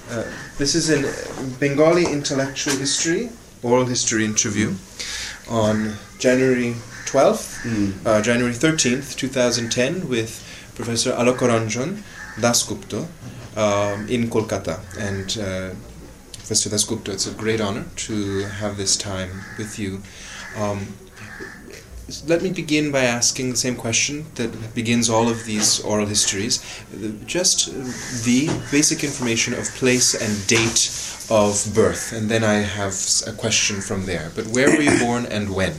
This is a Bengali intellectual history, oral history interview on January 12th, January 13th, 2010 with Professor Alokaranjan Dasgupta in Kolkata. And Professor Dasgupta, it's a great honor to have this time with you. Let me begin by asking the same question that begins all of these oral histories. Just the basic information of place and date of birth, and then I have a question from there. But where were you born and when?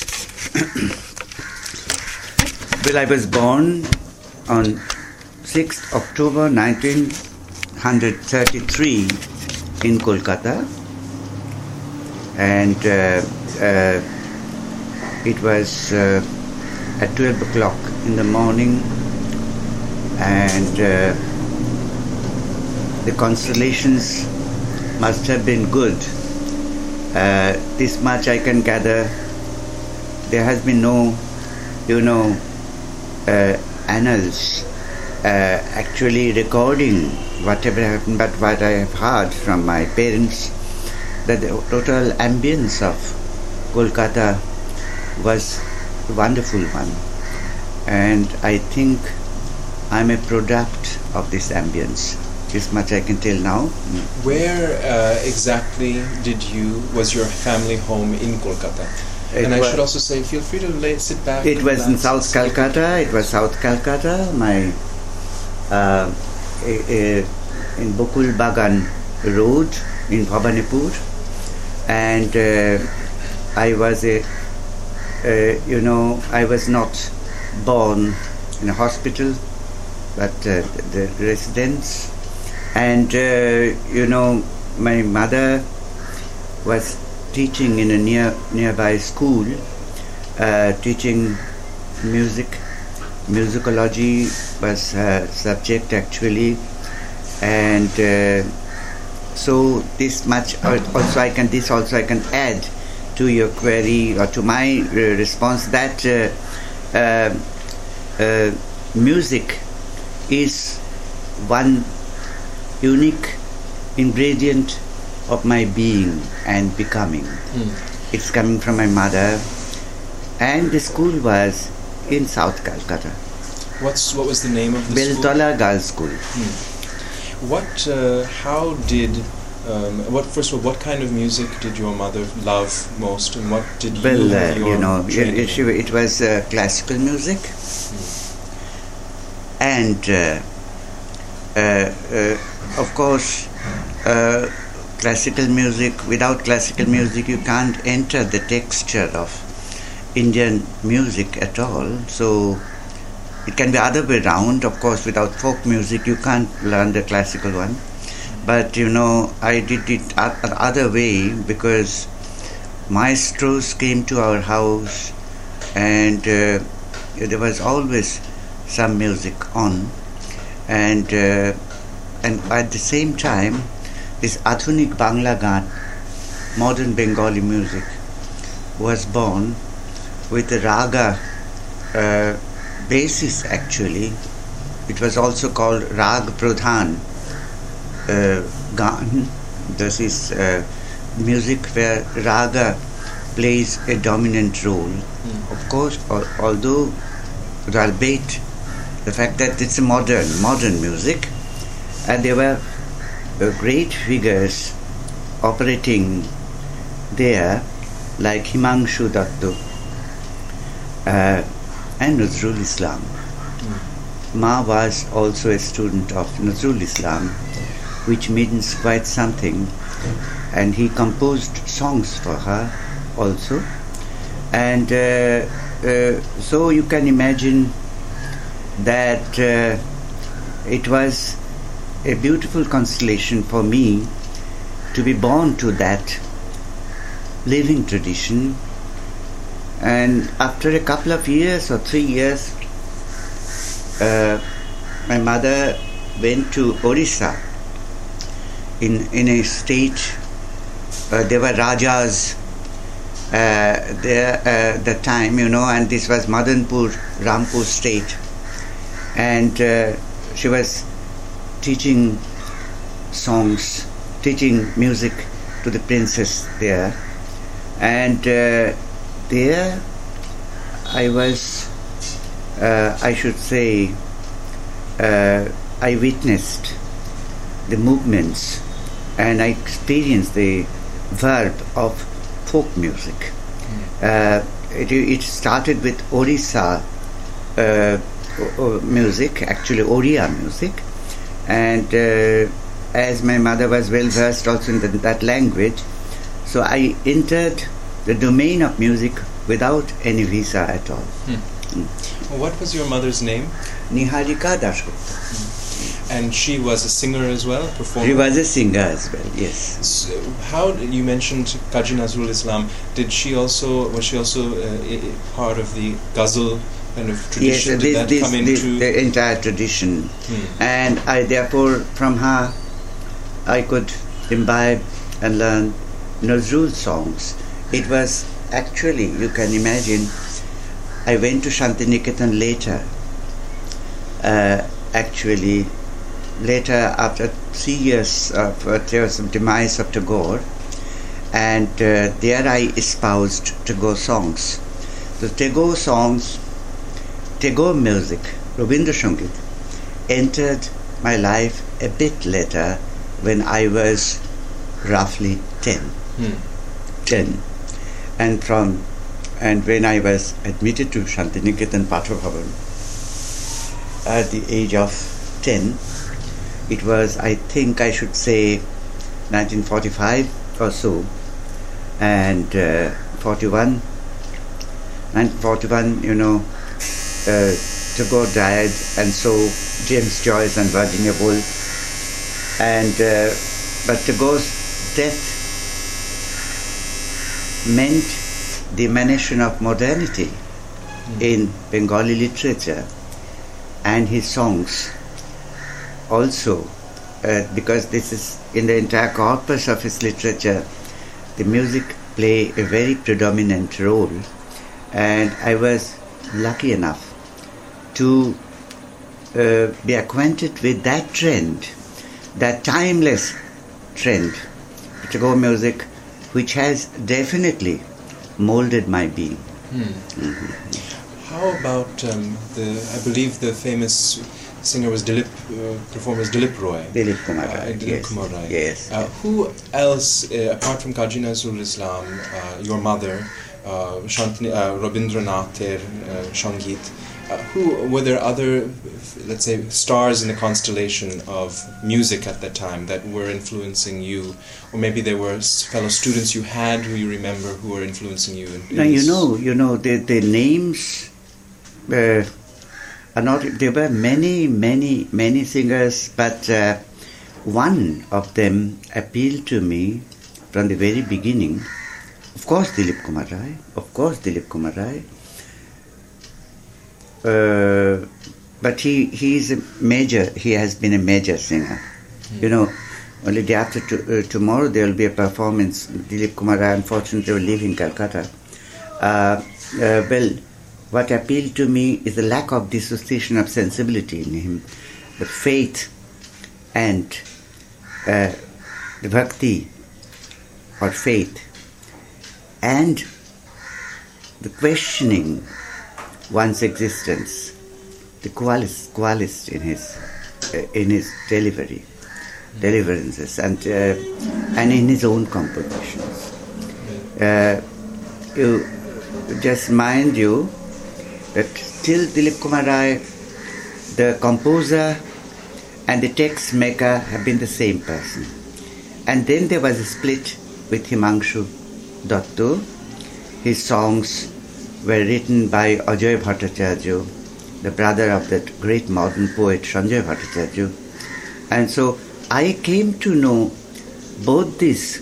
Well, I was born on 6th October 1933 in Kolkata, and it was at 12 o'clock in the morning, and the constellations must have been good. This much I can gather. There has been no, annals actually recording whatever happened, but what I have heard from my parents, that the total ambience of Kolkata was a wonderful one, and I think I'm a product of this ambience. This much I can tell now. Where exactly was your family home in Kolkata? And I should also say, feel free to sit back. It was in South Calcutta. It was South Calcutta. In Bokul Bagan Road in Bhabanipur, and I was I was not born in a hospital, but the residence. And my mother was teaching in a nearby school, teaching music. Musicology was her subject actually, and so this much also I can add to your query or to my response, that music is one unique ingredient of my being and becoming. It's coming from my mother, and the school was in South Calcutta. What was the name of the school? Beltola Girls' School. First of all, what kind of music did your mother love most, and what did you it was classical music, and of course, classical music. Without classical music, you can't enter the texture of Indian music at all. So it can be other way round. Of course, without folk music, you can't learn the classical one. But I did it other way, because maestros came to our house, and there was always some music on, and at the same time, this Adhunik Bangla Gaan, modern Bengali music, was born with a raga basis actually. It was also called Rag Pradhan Gaan. This is music where raga plays a dominant role. Of course, although albeit the fact that it's a modern music, and there were great figures operating there like Himanshu Dattu and Nazrul Islam. Ma was also a student of Nazrul Islam, which means quite something, and he composed songs for her also. And so you can imagine that it was a beautiful constellation for me to be born to that living tradition. And after a couple of years or 3 years, my mother went to Orissa. In a state, there were Rajas there at the time, and this was Madanpur, Rampur state. And she was teaching songs, teaching music to the princess there. And there I was, I should say, I witnessed the movements and I experienced the verb of folk music. It started with Orissa music, actually Oriya music, and as my mother was well versed also in that language, so I entered the domain of music without any visa at all. What was your mother's name? Niharika Dasgupta. And she was a singer as well, performer? She was a singer as well, yes. So how, you mentioned Kaji Nazrul Islam, was she also part of the ghazal kind of tradition? Yes, Did that come into the entire tradition. And I therefore, from her, I could imbibe and learn Nazrul songs. It was actually, you can imagine, I went to Shantiniketan later, later after 3 years of demise of Tagore, and there I espoused Tagore songs. The Tagore songs, Tagore music, Rabindra Sangit, entered my life a bit later when I was roughly 10. 10. And when I was admitted to Shantiniketan Pathabhavan at the age of 10, it was, I think I should say, 1945 or so, and 1941, you know, Tagore died, and so James Joyce and Virginia Woolf, and but Tagore's death meant the emanation of modernity in Bengali literature, and his songs also, because this is in the entire corpus of his literature, the music play a very predominant role, and I was lucky enough to be acquainted with that trend, that timeless trend, Tagore music, which has definitely molded my being. How about I believe the famous singer was performer was Dilip Roy. Dilip Kumar Rai. Dilip Kumar Rai. Yes. Who else, apart from Kaji Nazrul Islam, your mother, Rabindranath Sangit, were there other, let's say, stars in the constellation of music at that time that were influencing you, or maybe there were fellow students you had who you remember who were influencing you? Now you know the names are not. There were many singers, but one of them appealed to me from the very beginning. Of course, Dilip Kumar Rai. But he is a major. He has been a major singer. You know, only day after tomorrow there will be a performance. Dilip Kumar Rai, unfortunately, will live in Calcutta. Well, what appealed to me is the lack of dissociation of sensibility in him, the faith and the bhakti or faith, and the questioning one's existence, the qualist in his deliverances, and in his own compositions. You just mind you that still Dilip Kumar Rai, the composer and the text maker, have been the same person. And then there was a split with Himanshu Dattu. His songs were written by Ajay Bhattacharya, the brother of that great modern poet Sanjay Bhattacharya. And so I came to know both these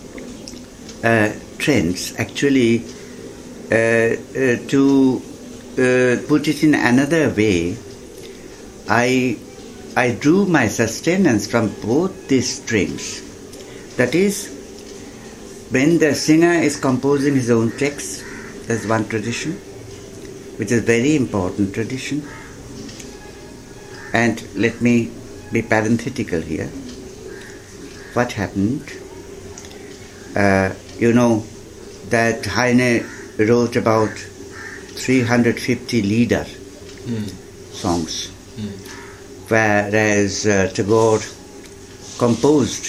trends. Actually, to put it in another way, I drew my sustenance from both these streams. That is, when the singer is composing his own text, there's one tradition, which is a very important tradition. And let me be parenthetical here. what happened, you know that Heine wrote about 350 Lieder songs, whereas Tagore composed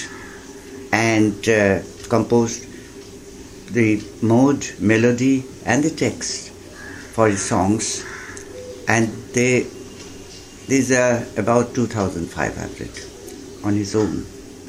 the mode, melody and the text for his songs, and these are about 2,500 on his own.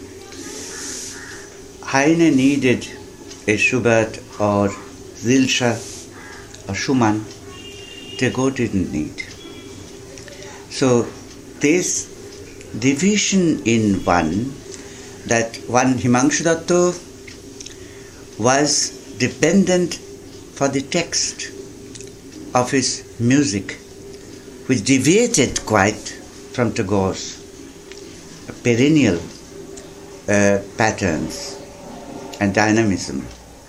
Heine needed a Schubert or Zilscher or Schumann. Tagore didn't need. So this division in one, that one Himanshu Datta was dependent for the text of his music, which deviated quite from Tagore's perennial patterns and dynamism.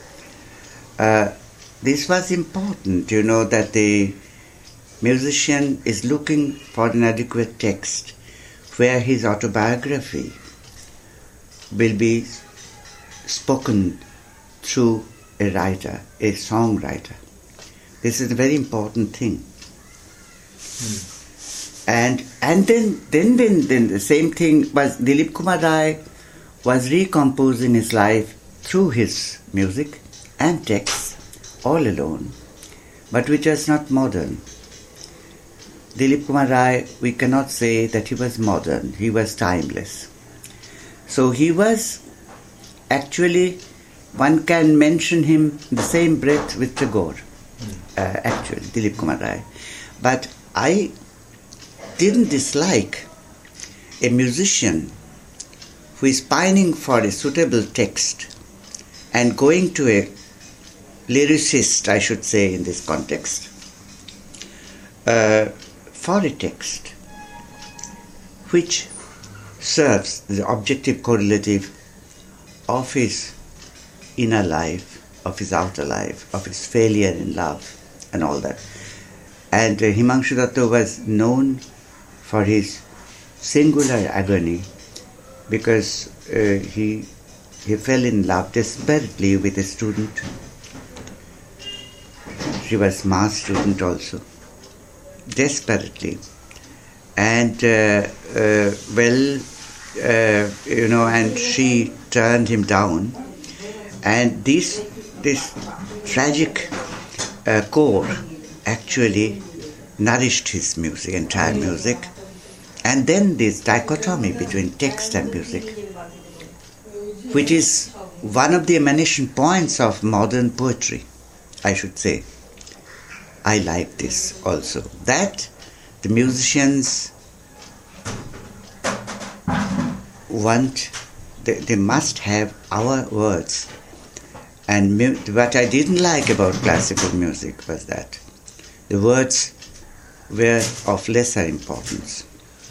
This was important, you know, that the musician is looking for an adequate text where his autobiography will be spoken through a writer, a songwriter. This is a very important thing. And then the same thing was Dilip Kumar Rai was recomposing his life through his music and texts all alone, but which was not modern. Dilip Kumar Rai, we cannot say that he was modern, he was timeless. So he was actually, one can mention him in the same breath with Tagore, actually, Dilip Kumar Rai. But I didn't dislike a musician who is pining for a suitable text and going to a lyricist, I should say in this context, for a text which serves the objective correlative of his inner life, of his outer life, of his failure in love and all that. And Himanshu Datta was known for his singular agony because he fell in love desperately with a student. She was mass student also, desperately. And and she turned him down. And this tragic core actually nourished his music, entire music. And then this dichotomy between text and music, which is one of the emanation points of modern poetry, I should say. I like this also, that the musicians they must have our words. And what I didn't like about classical music was that the words were of lesser importance.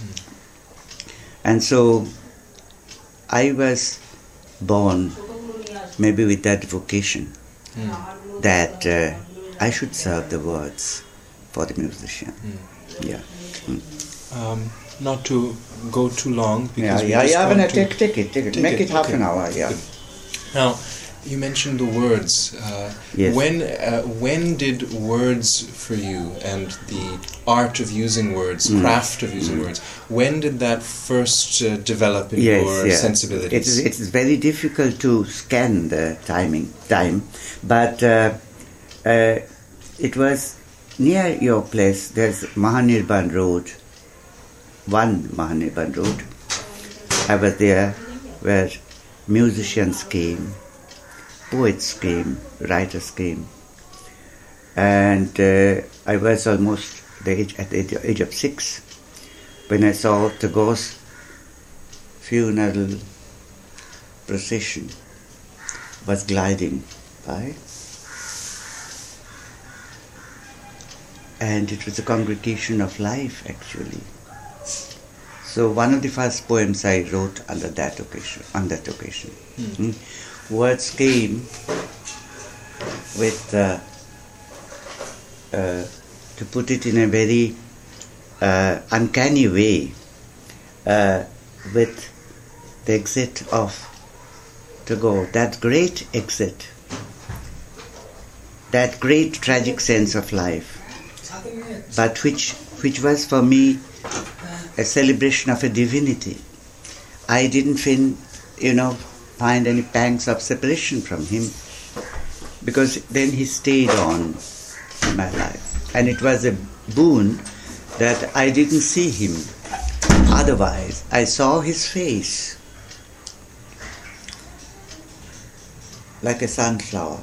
And so I was born maybe with that vocation that I should serve the words for the musician. Yeah. Not to go too long. Because take it. Make it half an hour. Yeah. Now, you mentioned the words. Yes. When did words for you and the art of using words, craft of using words, when did that first develop in your sensibilities? It's very difficult to scan the time, but it was near your place. There's Mahanirban Road, one Mahanirban Road. I was there where musicians came, poets came, writers came, and I was almost at the age of 6 when I saw Tagore's funeral procession was gliding by, and it was a congregation of life actually. So one of the first poems I wrote on that occasion. Words came with, to put it in a very uncanny way, with the exit of to go, that great exit, that great tragic sense of life, but which was for me a celebration of a divinity. I didn't find any pangs of separation from him, because then he stayed on in my life. And it was a boon that I didn't see him. Otherwise, I saw his face like a sunflower,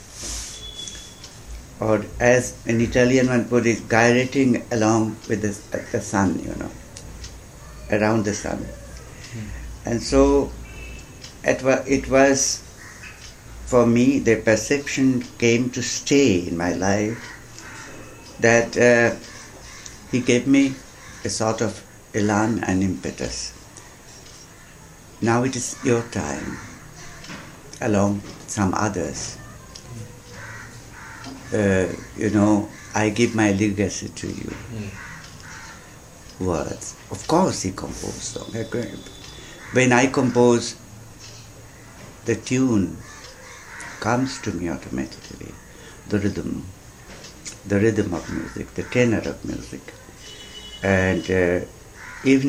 or as an Italian one put it, gyrating along with the sun, around the sun. And so it was, for me, the perception came to stay in my life that he gave me a sort of elan and impetus. Now it is your time, along some others. I give my legacy to you. Words. Of course he composed songs. When I compose, the tune comes to me automatically. The rhythm of music, the tenor of music. And even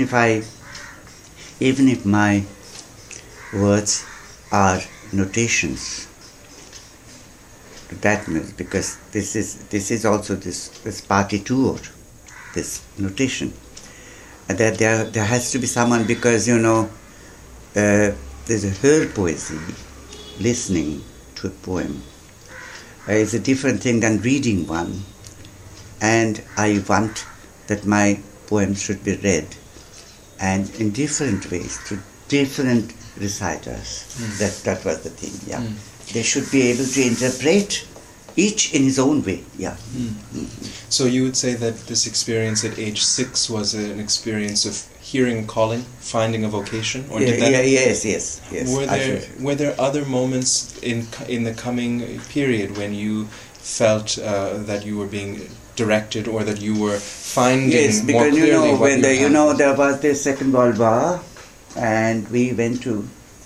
if my words are notations to that music, because this is also this partitur, this notation, and that there has to be someone, because there's a her poesy, listening to a poem is a different thing than reading one, and I want that my poems should be read, and in different ways, to different reciters. That was the thing, yeah. They should be able to interpret each in his own way, yeah. So you would say that this experience at age 6 was an experience of hearing calling, finding a vocation, or did that? Yes. Were there other moments in the coming period when you felt that you were being directed, or that you were finding more clearly what there was the Second World War, and we went to.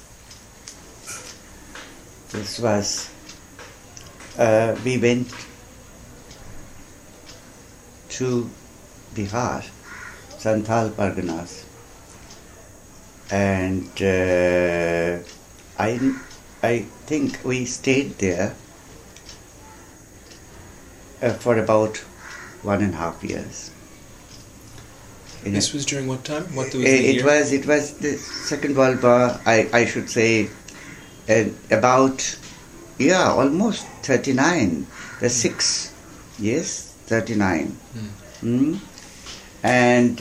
We went to Bihar, Santhal Parganas, and I think we stayed there for about 1.5 years. This was during what time? What was the year? It was the Second World War. I should say about almost 39. The 6 yes, 39. And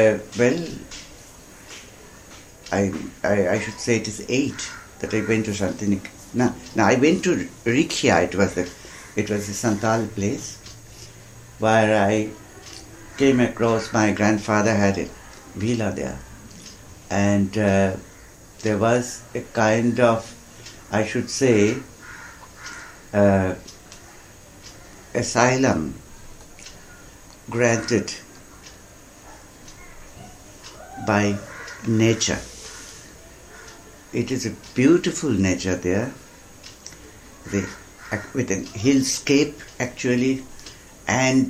I should say it is 8 that I went to Shantinik. Now I went to Rikhia. It was a Santal place where I came across, my grandfather had a villa there, and there was a kind of, I should say, asylum granted by nature. It is a beautiful nature there, with a hillscape actually, and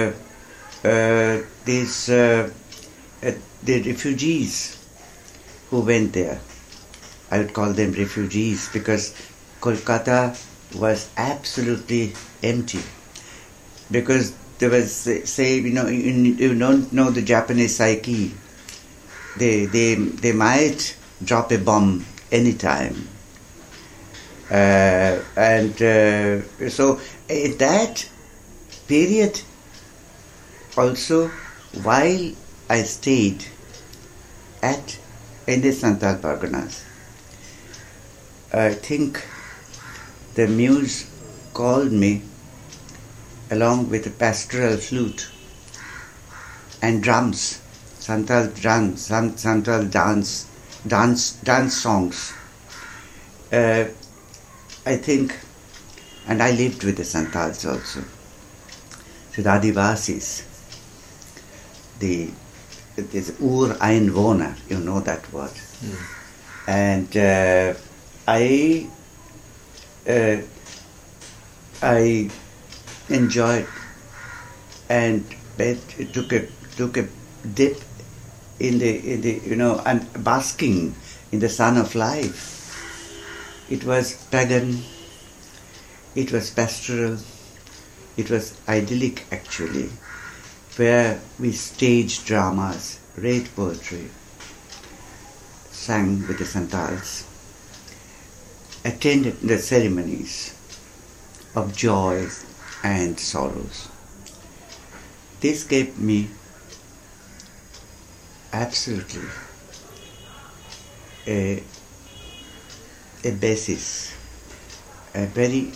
the refugees who went there, I would call them refugees, because Kolkata was absolutely empty. Because there was, you don't know the Japanese psyche. They might drop a bomb anytime. So in that period also, while I stayed in the Santal Parganas, I think the muse called me along with a pastoral flute and drums, Santal drums, Santal dance songs. I think, and I lived with the Santals also, with Adivasis, this Ur-Einwohner, you know that word. And I enjoyed and took a dip in the and basking in the sun of life. It was pagan, it was pastoral, it was idyllic actually, where we staged dramas, read poetry, sang with the santals, attended the ceremonies of joys and sorrows. This gave me absolutely a basis, a very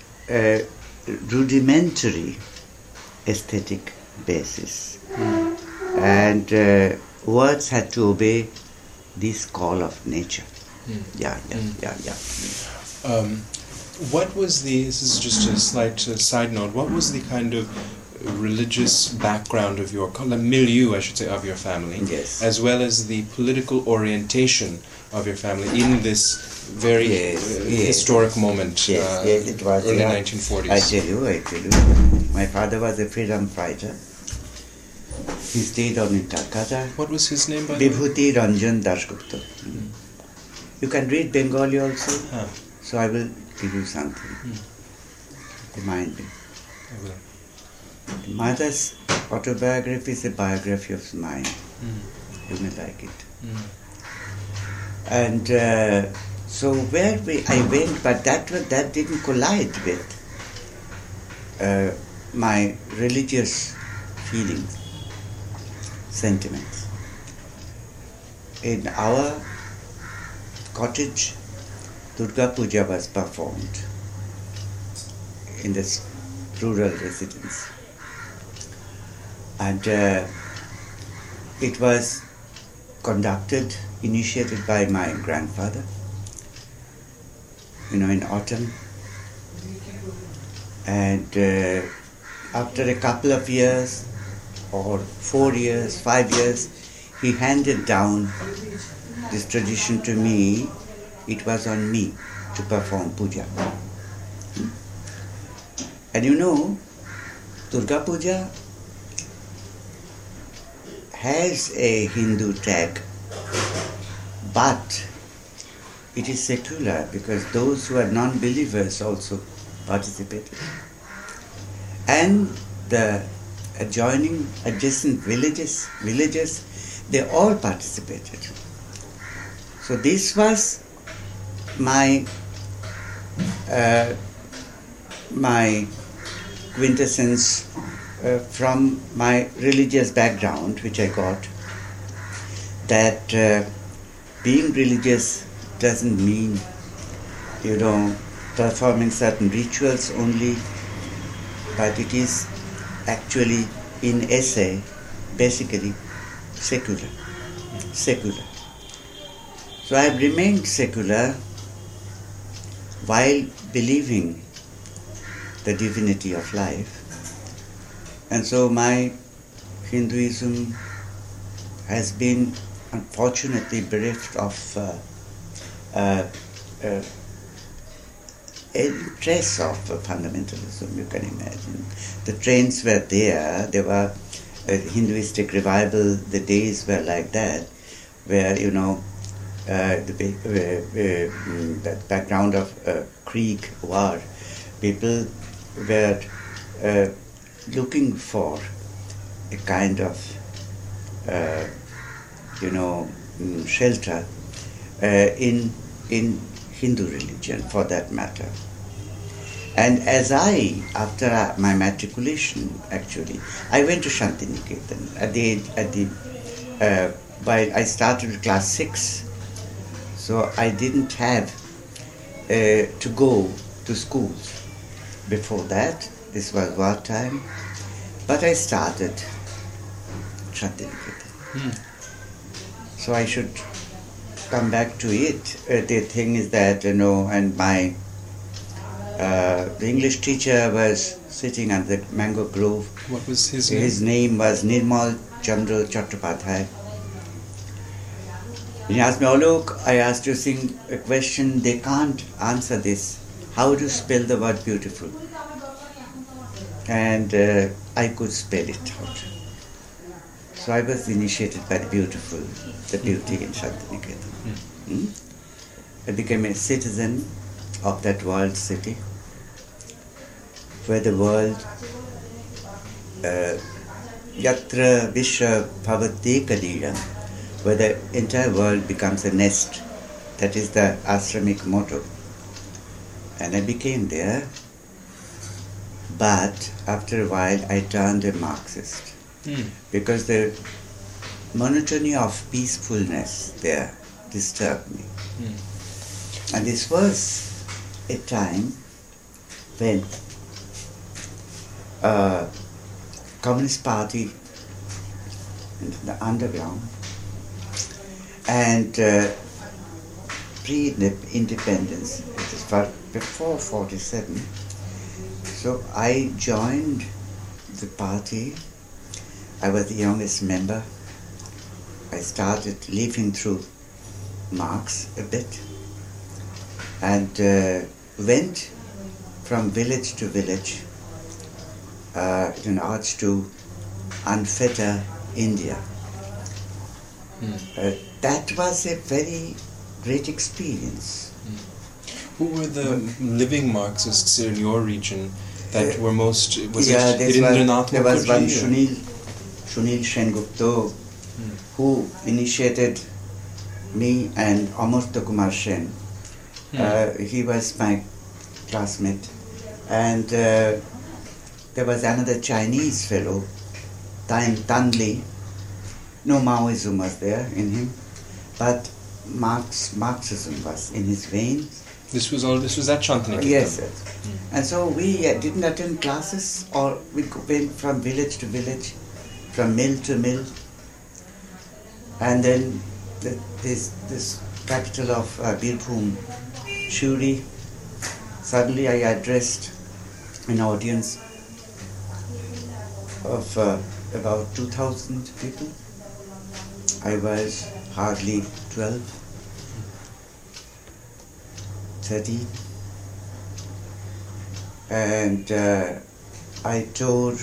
rudimentary aesthetic basis. And words had to obey this call of nature. Yeah. What was this is just a slight side note, what was the kind of religious background of your, milieu I should say, of your family, yes, as well as the political orientation of your family in this very historic moment, yes, it was early 1940s? I tell you, my father was a freedom fighter. He stayed on in Calcutta. What was his name, by the way? Vibhuti Ranjan Dasgupta. You can read Bengali also, so I will give you something. Remind me. I will. Mother's autobiography is a biography of mine. You may like it. And so where I went, but that didn't collide with my religious feelings, sentiments. In our cottage, Durga Puja was performed in this rural residence. And it was conducted, initiated by my grandfather, in autumn. And after a couple of years, or 4 years, 5 years, he handed down this tradition to me. It was on me to perform puja. And Durga Puja has a Hindu tag, but it is secular because those who are non-believers also participated. And the adjacent villages, they all participated. So this was my quintessence from my religious background, which I got, that being religious doesn't mean, performing certain rituals only, but it is actually, in essay, basically secular. So I have remained secular while believing the divinity of life. And so my Hinduism has been unfortunately bereft of a trace of fundamentalism, you can imagine. The trains were there were a Hinduistic revival, the days were like that, where, the background of Greek war, people were looking for a kind of, shelter in Hindu religion, for that matter. And after my matriculation, actually, I went to Shantiniketan I started with class 6, so I didn't have to go to schools before that. This was wartime, but I started Shantiniketan. So I should come back to it. The thing is that, and my the English teacher was sitting under the mango grove. What was his name? His name was Nirmal Chandra Chattopadhyay. He asked me, oh look, I asked you a question, they can't answer this. How do you spell the word beautiful? And I could spell it out. So I was initiated by the beautiful, the beauty in Shantiniketan. I became a citizen of that world city, where the world, yatra vishwa bhavati kaliram, where the entire world becomes a nest. That is the ashramic motto. And I became there, but after a while I turned a Marxist, because the monotony of peacefulness there disturbed me. And this was a time when Communist Party in the underground and pre-independence, it is before 47. So I joined the party. I was the youngest member. I started living through Marx a bit and went from village to village in urge to unfetter India. That was a very great experience. Who were the living Marxists in your region that were most? Was it there was one Sunil Sengupta who initiated me and Amartya Kumar Sen. He was my classmate, and there was another Chinese fellow, Tan Li. No Maoism was there in him, but Marxism was in his veins. This was at Shantiniketan. Yes, yes. And so we didn't attend classes, or we went from village to village, from mill to mill, and then this capital of Birbhum, Shuri. Suddenly I addressed an audience of about 2,000 people. I was hardly 12, 13, and I told,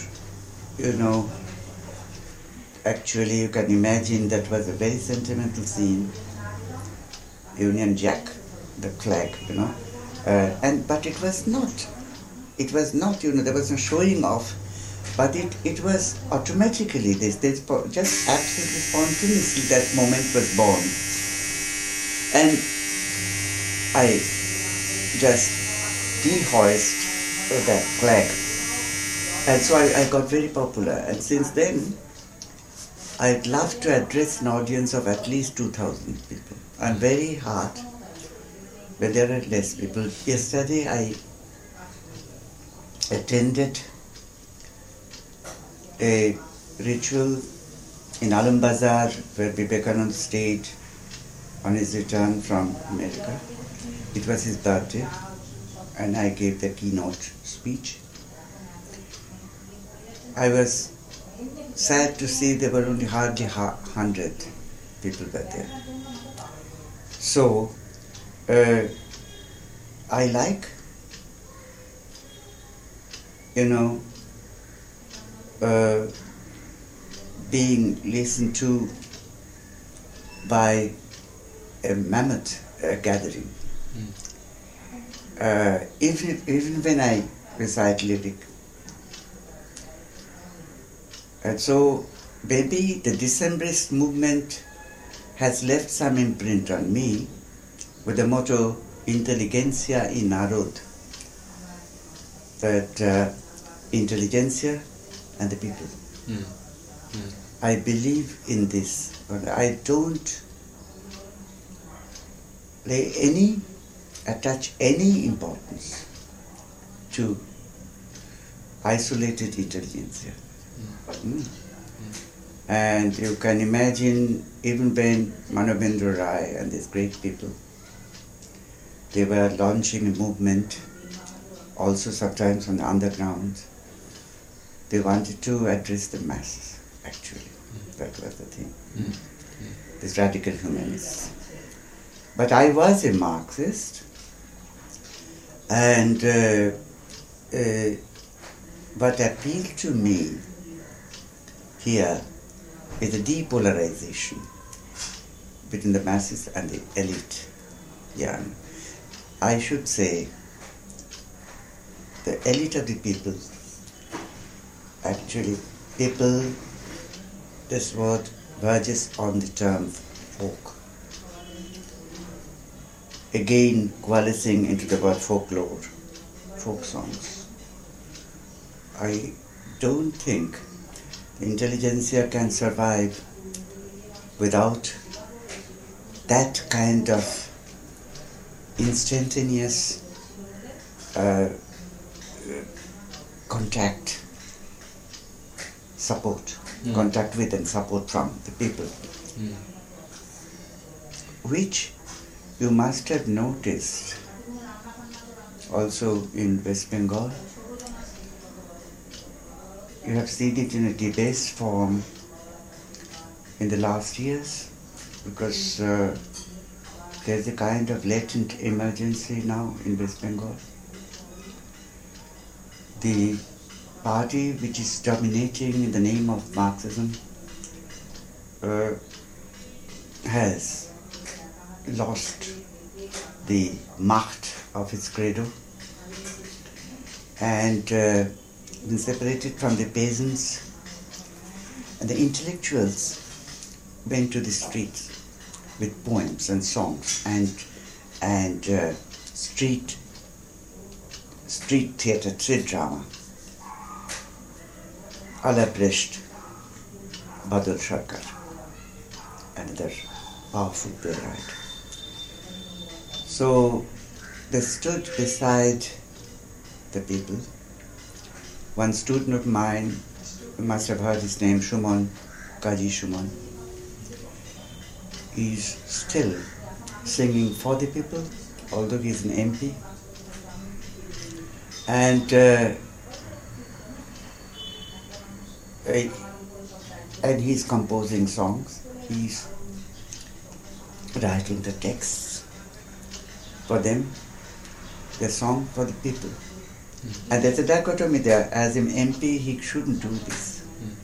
actually you can imagine that was a very sentimental scene, Union Jack, the flag, but it was not, there was no showing off, but it was automatically, just absolutely spontaneously that moment was born. And I just dehoist that flag. And so I got very popular. And since then, I'd love to address an audience of at least 2,000 people. I'm very hard when there are less people. Yesterday I attended a ritual in Alam Bazar where Vivekananda stayed on his return from America. It was his birthday and I gave the keynote speech. I was sad to see there were only hardly 100 people were there. So I like, being listened to by a mammoth gathering. Even when I recite lyric. And so maybe the Decembrist movement has left some imprint on me with the motto Intelligentsia in Narod, that intelligentsia and the people. I believe in this, but I don't attach any importance to isolated intelligentsia. And you can imagine, even when Manavendra Rai and these great people, they were launching a movement, also sometimes on the underground. They wanted to address the masses, actually. That was the thing. these radical humanists. But I was a Marxist, and what appealed to me here is the depolarization between the masses and the elite. Yeah, I should say the elite of the people, actually people, this word verges on the term folk, again coalescing into the word folklore, folk songs. I don't think the intelligentsia can survive without that kind of instantaneous contact, support, contact with and support from the people, which you must have noticed also in West Bengal. You have seen it in a debased form in the last years, because there's a kind of latent emergency now in West Bengal. The party which is dominating in the name of Marxism has lost the Macht of its credo and been separated from the peasants, and the intellectuals went to the streets with poems and songs and street theatre, street drama, a la Brecht, Badal Sarkar, another powerful playwright. So they stood beside the people. One student of mine, you must have heard his name, Shumon, Kaji Shumon. He's still singing for the people, although he's an MP. And he's composing songs. He's writing the texts for them, the song for the people. And there's a dichotomy there. As an MP, he shouldn't do this.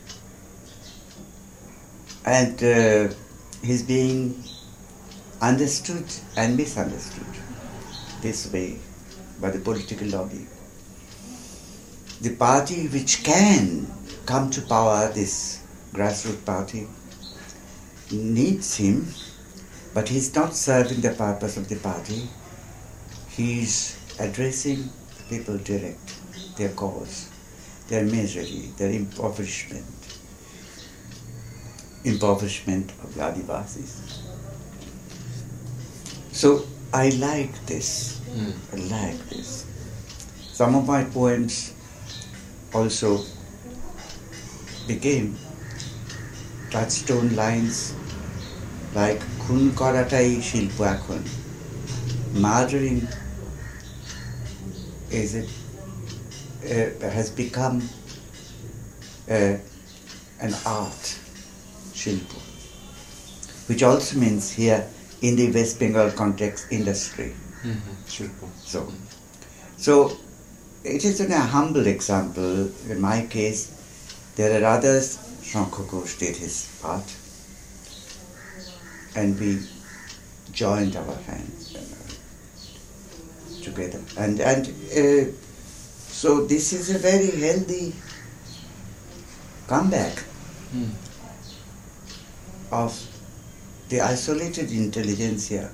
And he's being understood and misunderstood this way by the political lobby. The party which can come to power, this grassroots party, needs him, but he's not serving the purpose of the party. He's addressing the people direct, their cause, their misery, their impoverishment of the Adivasis. So I like this. I like this. Some of my poems also became touchstone lines like Khun Karatai Shilpo Ekhon. Murdering has become an art, Shilpo, which also means here in the West Bengal context, industry. Shilpo. So it is a humble example. In my case, there are others. Shankha Ghosh did his part, and we joined our hands together. And so this is a very healthy comeback of the isolated intelligentsia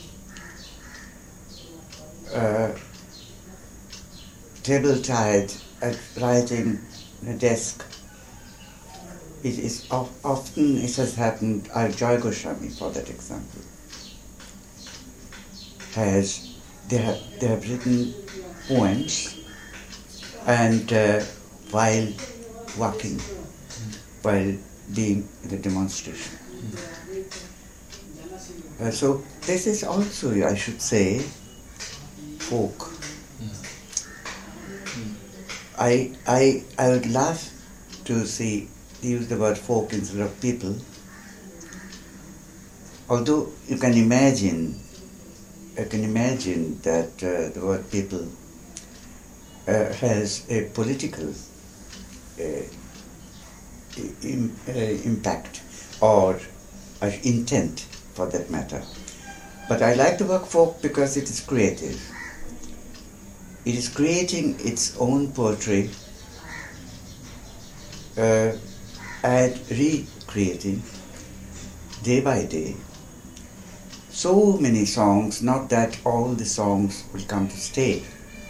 table-tied at writing in a desk. It is often it has happened. Joy Goswami, for that example, they have written poems and while walking, while being in the demonstration. So this is also, I should say, folk. I would love to use the word folk instead of people, although you can imagine that the word people has a political impact or intent for that matter. But I like the word folk because it is creative. It is creating its own poetry and recreating day by day so many songs, not that all the songs will come to stay,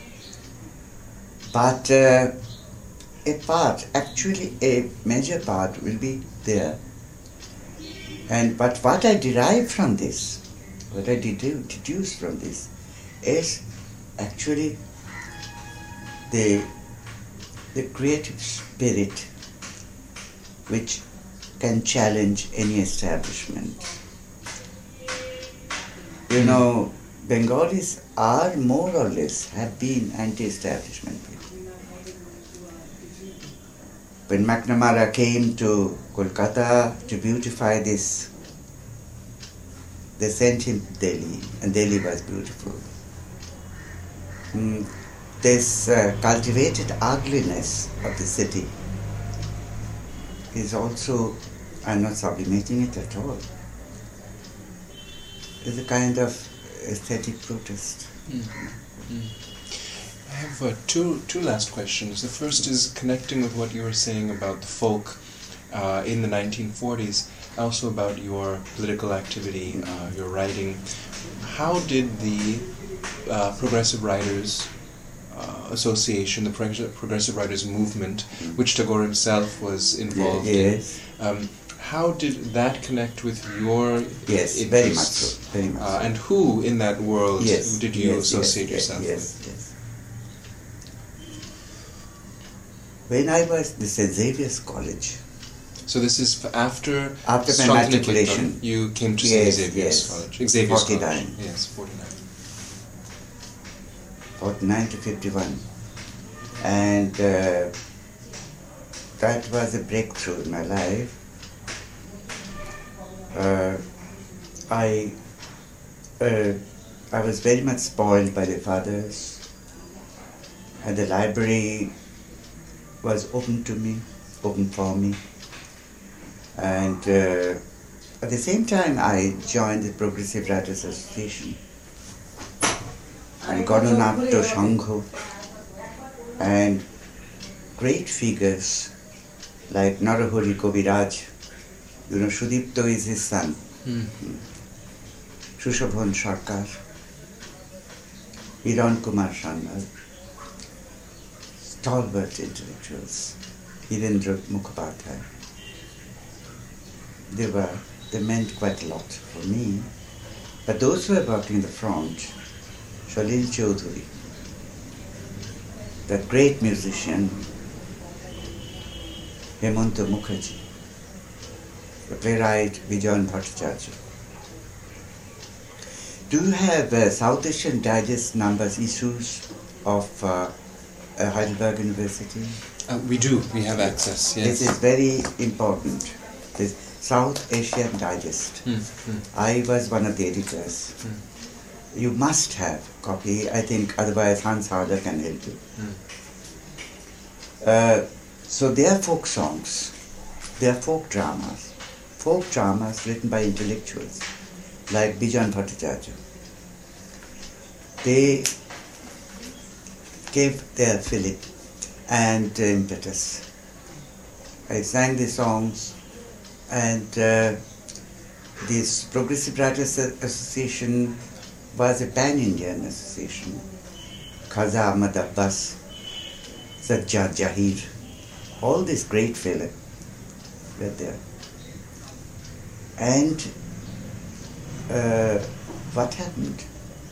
but a major part will be there. But what I derive from this, what I deduce from this, is actually the creative spirit which can challenge any establishment. You know, Bengalis are more or less have been anti-establishment people. When McNamara came to Kolkata to beautify this, they sent him to Delhi, and Delhi was beautiful. This cultivated ugliness of the city is also, I'm not sublimating it at all, is a kind of aesthetic protest. I have two last questions. The first is connecting with what you were saying about the folk in the 1940s, also about your political activity, your writing. How did the Progressive Writers Association, the Progressive Writers Movement, which Tagore himself was involved in, how did that connect with your Yes, very much so. Very much so. And who in that world did you associate yourself with? Yes. When I was in St. Xavier's College. So this is after my matriculation. You came to St. Xavier's College. Xavier's 49. College. Yes, 49. 49 to 51. And that was a breakthrough in my life. I was very much spoiled by the fathers, and the library was open for me. And at the same time, I joined the Progressive Writers Association and Gananatya Sangha, and great figures like Narahari Kaviraj. You know, Sudipto is his son. Sushobhan Sarkar, Hiran Kumar Sharma, stalwart intellectuals, Hirendra Mukhopadhyay. They meant quite a lot for me. But those who were working in the front, Shalil Chaudhuri, that great musician, Hemanta Mukherjee, the playwright Vijayan Bhattacharya. Do you have South Asian Digest numbers issues of Heidelberg University? We do. We have access. Yes. This is very important. This South Asian Digest. I was one of the editors. You must have a copy. I think otherwise Hans Harder can help you. So they are folk songs. They are folk dramas written by intellectuals like Vijayan Bhattacharya. They gave their fillip and impetus. I sang the songs, and this Progressive Writers Association was a pan-Indian association. Khaza Ahmad Abbas, Sajjad Jahir, all these great fellows were there. And what happened?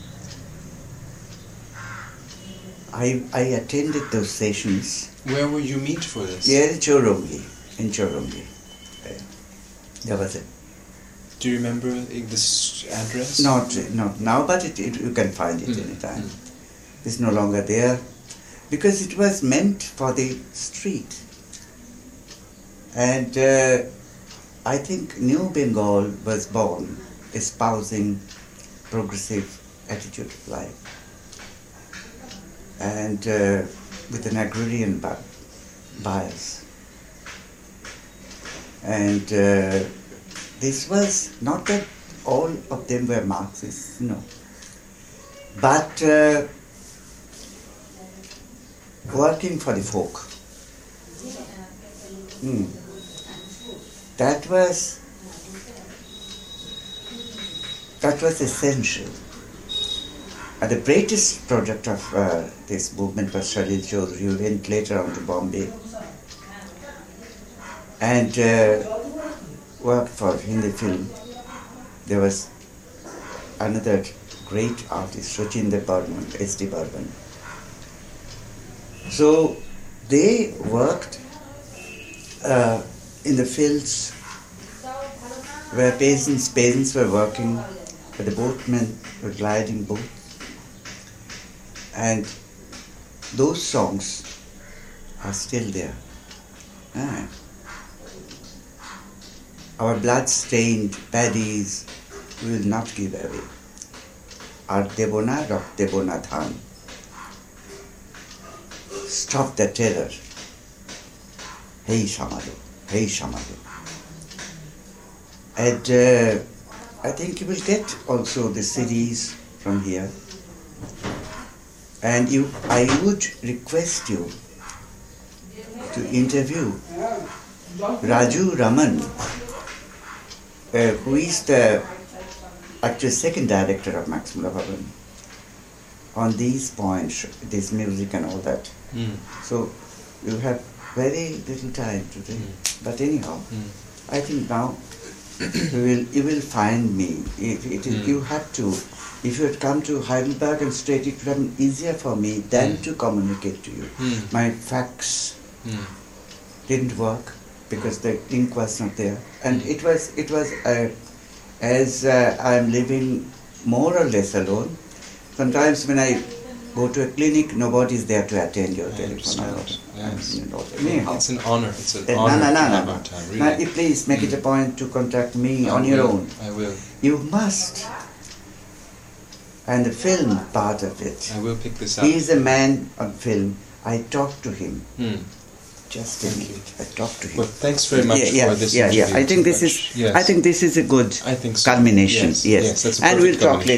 I attended those sessions. Where will you meet for this? Yeah, in Choromli. There was it. Do you remember this address? Not now, but you can find it anytime. It's no longer there because it was meant for the street. And I think New Bengal was born espousing progressive attitude of life, and with an agrarian bias. And this was not that all of them were Marxists, no, but working for the folk. That was essential. The greatest project of this movement was Shalil Chaudhary, who went later on to Bombay and worked for Hindi film. There was another great artist, Rajinder Burman, S.D. Burman. So they worked in the fields where peasants were working, where the boatmen were gliding boats. And those songs are still there. Our blood-stained paddies we will not give away. Our Debona Rok Debona Dhan. Stop the terror. Hey Shamado, hey Shamado. And I think you will get also the CDs from here. And I would request you to interview Raju Raman, who is the actually second director of Max Muller Bhavan, on these points, this music and all that. So you have very little time today. But anyhow, I think now you will find me. You have to. If you had come to Heidelberg and straight, it would have been easier for me than to communicate to you. My fax didn't work because the ink was not there, and it was as I'm living more or less alone. Sometimes when I go to a clinic, nobody is there to attend your telephone. Anyhow, it's an honor. It's an honor to have our time. Really. Now, please make it a point to contact me on your own. I will. You must. And the film part of it. I will pick this up. He is a man on film. I talked to him. Just a minute. I talked to him. Well, thanks very much for this interview. I think this is. Yes. I think this is a good I think so. culmination. Yes, that's a and we'll perfect talk later.